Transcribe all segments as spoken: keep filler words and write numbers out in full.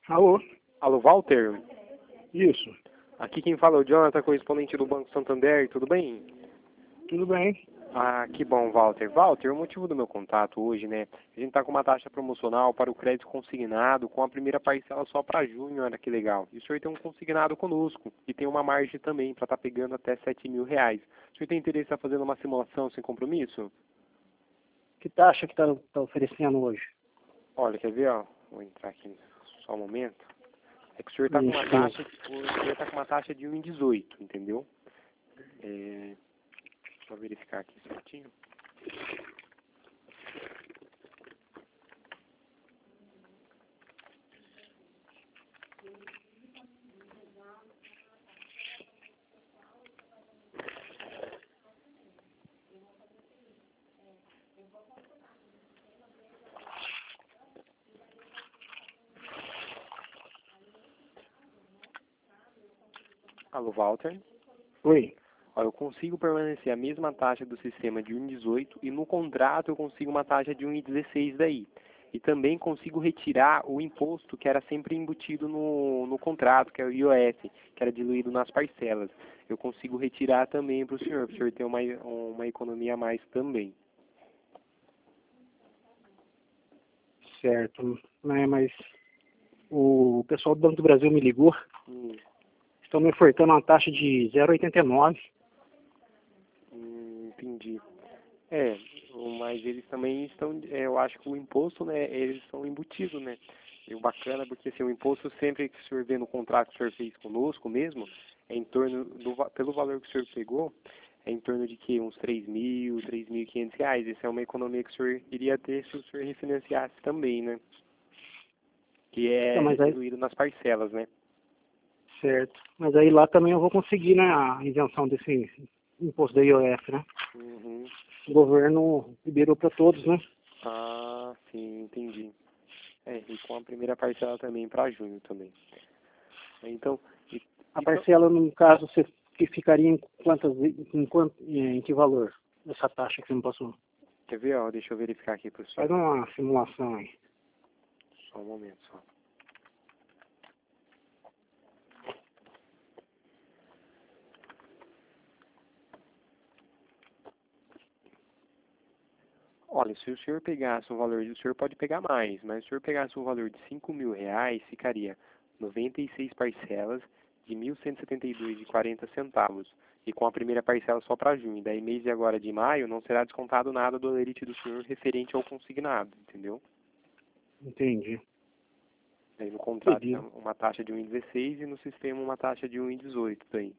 Alô? Alô, Walter? Isso. Aqui quem fala é o Jonathan, correspondente do Banco Santander, tudo bem? Tudo bem? Ah, que bom, Walter. Walter, o motivo do meu contato hoje, né? A gente está com uma taxa promocional para o crédito consignado com a primeira parcela só para junho, olha que legal. E o senhor tem um consignado conosco e tem uma margem também para estar tá pegando até sete mil reais. O senhor tem interesse em estar fazendo uma simulação sem compromisso? Que taxa que está tá oferecendo hoje? Olha, quer ver, ó? Vou entrar aqui só um momento. É que o senhor está com uma Isso. taxa, o senhor tá com uma taxa de um vírgula dezoito, entendeu? É, deixa eu verificar aqui certinho. Alô, Walter? Oi. Ó, eu consigo permanecer a mesma taxa do sistema de um vírgula dezoito e no contrato eu consigo uma taxa de um vírgula dezesseis daí. E também consigo retirar o imposto que era sempre embutido no, no contrato, que é o I O F, que era diluído nas parcelas. Eu consigo retirar também para o senhor, para o senhor ter uma, uma economia a mais também. Certo. Mas, mas o pessoal do Banco do Brasil me ligou. Hum, Estão me ofertando uma taxa de zero vírgula oitenta e nove. hum, entendi. É, mas eles também estão, é, eu acho que o imposto, né, eles são embutidos, né? E o bacana, porque assim, o imposto sempre que o senhor vê no contrato que o senhor fez conosco mesmo, é em torno, do, va- pelo valor que o senhor pegou, é em torno de que uns três mil, três mil e quinhentos reais. Essa é uma economia que o senhor iria ter se o senhor refinanciasse também, né? Que Então, é mas aí, diluído nas parcelas, né? certo. Mas aí lá também eu vou conseguir, né, a isenção desse imposto da I O F, né? Uhum. O governo liberou para todos, né? Ah, sim, entendi. É, e com a primeira parcela também para junho também. Então, e, A então, parcela, no caso, você que ficaria em quantas, em, quanto, em que valor? Essa taxa que você me passou? quer ver, ó, deixa eu verificar aqui para o Faz senhor. uma simulação aí. Só um momento, só. Olha, se o senhor pegasse um valor, o senhor pode pegar mais, mas se o senhor pegasse um valor de cinco mil reais, ficaria noventa e seis parcelas de mil cento e setenta e dois e quarenta centavos. E com a primeira parcela só para junho. Daí mês de agora de maio não será descontado nada do lerite do senhor referente ao consignado, entendeu? Entendi. Daí no contrato é Entendi. uma taxa de um vírgula dezesseis e no sistema uma taxa de um vírgula dezoito daí.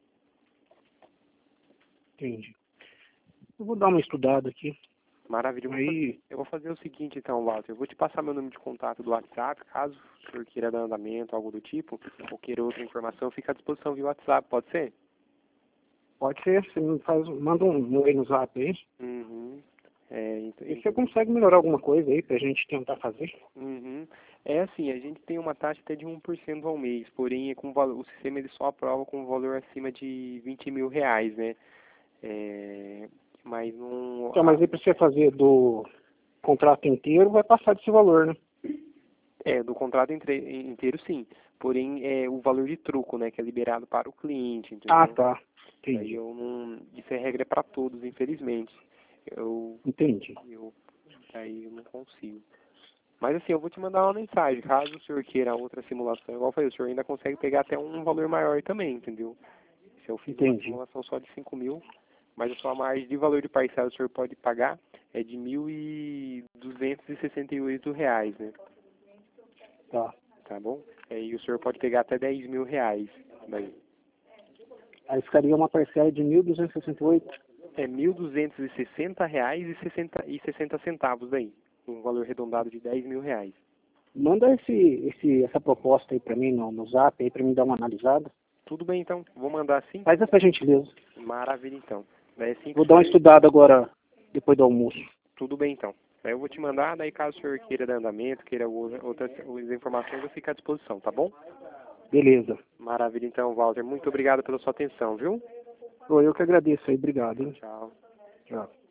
Entendi. Eu vou dar uma estudada aqui. Maravilha. Eu vou, fazer, Aí, eu vou fazer o seguinte, então, Walter. Eu vou te passar meu número de contato do WhatsApp, caso o senhor queira dar andamento, algo do tipo, ou queira outra informação, fica à disposição via WhatsApp, pode ser? pode ser, você me faz, manda um oi no zap aí. Uhum. É, ent- E você ent- consegue melhorar alguma coisa aí pra gente tentar fazer? uhum. É assim, a gente tem uma taxa até de um por cento ao mês, porém é com valor, o sistema ele só aprova com um valor acima de vinte mil reais, né? É, mas não. Então, mas aí pra você fazer do contrato inteiro, vai passar desse valor, né? É, do contrato entre- inteiro sim. Porém, é o valor de troco, né, que é liberado para o cliente, Ah, entendeu? tá. Daí Entendi. eu não. Isso é regra para todos, infelizmente. Eu, Entendi. eu. Daí eu não consigo. Mas assim, eu vou te mandar uma mensagem. Caso o senhor queira outra simulação, igual eu falei, o senhor ainda consegue pegar até um valor maior também, entendeu? Se eu fiz uma Entendi. simulação só de cinco mil, mas a sua margem de valor de parcela que o senhor pode pagar é de mil duzentos e sessenta e oito reais, né? Tá. Tá bom? Aí o senhor pode pegar até dez mil reais. Daí. Aí ficaria uma parcela de mil duzentos e sessenta e oito. É mil duzentos e sessenta reais e sessenta, e sessenta centavos daí. Um valor arredondado de dez mil reais. Manda esse, esse, essa proposta aí pra mim no, no zap aí pra mim dar uma analisada. Tudo bem então? Vou mandar sim? Faz essa gentileza. Maravilha então. Daí assim que Vou o dar uma senhor... estudada agora depois do almoço. Tudo bem então. Daí eu vou te mandar, daí caso o senhor queira dar andamento, queira outra- outras, outras informações, eu fico à disposição, tá bom? Beleza. Maravilha então, Walter. Muito obrigado pela sua atenção, viu? Ô, eu que agradeço aí. Obrigado, hein? Tchau. Tchau.